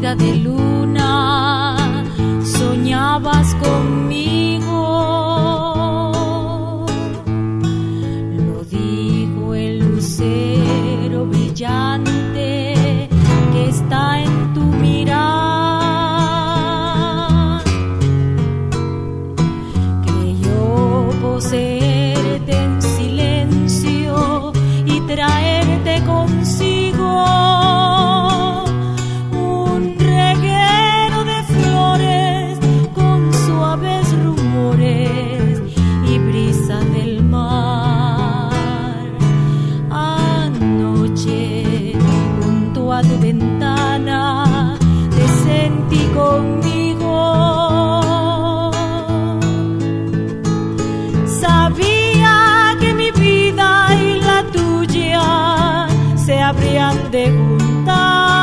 boca de luna soñabas conmigo. Lo dijo el lucero brillante que está en tu mirar. Creyó poseerte en silencio y traerte consigo. Un reguero de flores con suaves rumores y brisa del mar. Anoche, junto a tu ventana, te sentí conmigo. Sabía que mi vida y la tuya se habrían de juntar.